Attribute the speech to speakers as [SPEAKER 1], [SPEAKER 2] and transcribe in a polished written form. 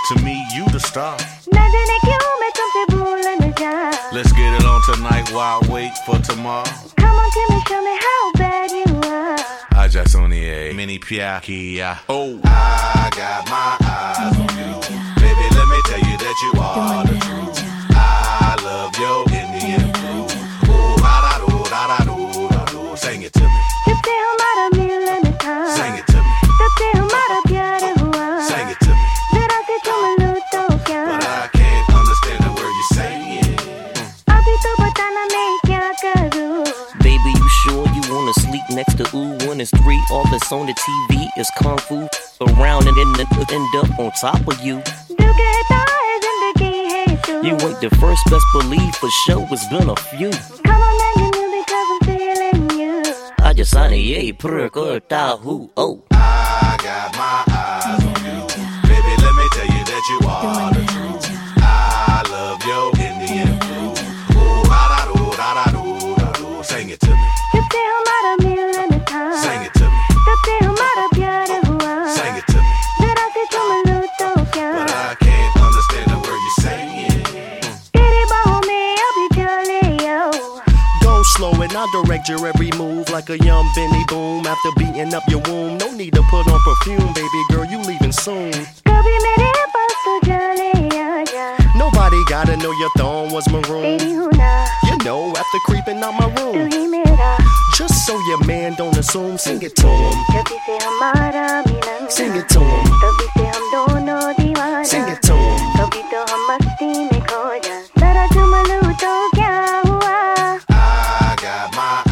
[SPEAKER 1] To me, you the star.
[SPEAKER 2] न जाने क्यों मैं तुमसे भूल न जा.
[SPEAKER 1] Let's get it on tonight while I wait for tomorrow.
[SPEAKER 2] Come on, Timmy, show me how bad you are.
[SPEAKER 1] Aja Sonier, mini Piakia. Oh, I got my eyes on you. Baby, let me tell you that you are the truth. I love your Indian food. Ooh, da-da-do, da-da-do, da-do. Sing it to me.
[SPEAKER 2] जब से हमारा मिलन था,
[SPEAKER 1] Sing it to me.
[SPEAKER 2] तब से हमारा प्यार हुआ.
[SPEAKER 1] Sing it to me.
[SPEAKER 2] जरा से चूम लूं तो क्या?
[SPEAKER 1] But I can't understand the word you're saying.
[SPEAKER 2] अभी तो बताना मैं क्या करूं.
[SPEAKER 3] Baby, you sure you wanna sleep next to ooh? 1 is 3, all that's on the TV is kung fu. Around and then end up on top of you.
[SPEAKER 2] जो कहता है जिंदगी है तू.
[SPEAKER 3] You ain't the first, best believe for sure it's been a few.
[SPEAKER 2] Come on, man, you knew because I'm feeling you.
[SPEAKER 3] I just honey, yeah, perk who? Oh,
[SPEAKER 1] I got my eyes on you. Baby, let me tell you that you are the truth. I love your Indian food. Ooh, da-da-do, da-da-do, da-do. Sing it to me.
[SPEAKER 2] जब से हमारा मिलन था,
[SPEAKER 1] Sing it to me.
[SPEAKER 2] तब से हमारा प्यार हुआ.
[SPEAKER 1] Sing it to me.
[SPEAKER 2] जरा से चूम लूं तो क्या?
[SPEAKER 1] But I can't understand the word you're saying.
[SPEAKER 2] तेरी बाहों में अभी चले आओ.
[SPEAKER 4] Go slow and I'll direct your every move like a young Benny Boom. After beating up your womb, no need to put on perfume, baby girl, you leaving soon.
[SPEAKER 2] कभी मेरे पास तो चले आजा.
[SPEAKER 4] Nobody gotta know your thong was maroon.
[SPEAKER 2] तेरी हूँ ना,
[SPEAKER 4] You know, after creeping out my
[SPEAKER 2] तू
[SPEAKER 4] room,
[SPEAKER 2] ही मेरा.
[SPEAKER 4] just so your man don't assume, sing it to him.
[SPEAKER 2] जब से हमारा मिलन
[SPEAKER 4] Sing
[SPEAKER 2] था,
[SPEAKER 4] it to him.
[SPEAKER 2] तभी से हम दोनों दीवाना.
[SPEAKER 4] Sing it to him.
[SPEAKER 2] कभी तो हम मस्ती में खो जा. जरा चूम लूं तो क्या हुआ?
[SPEAKER 1] I got my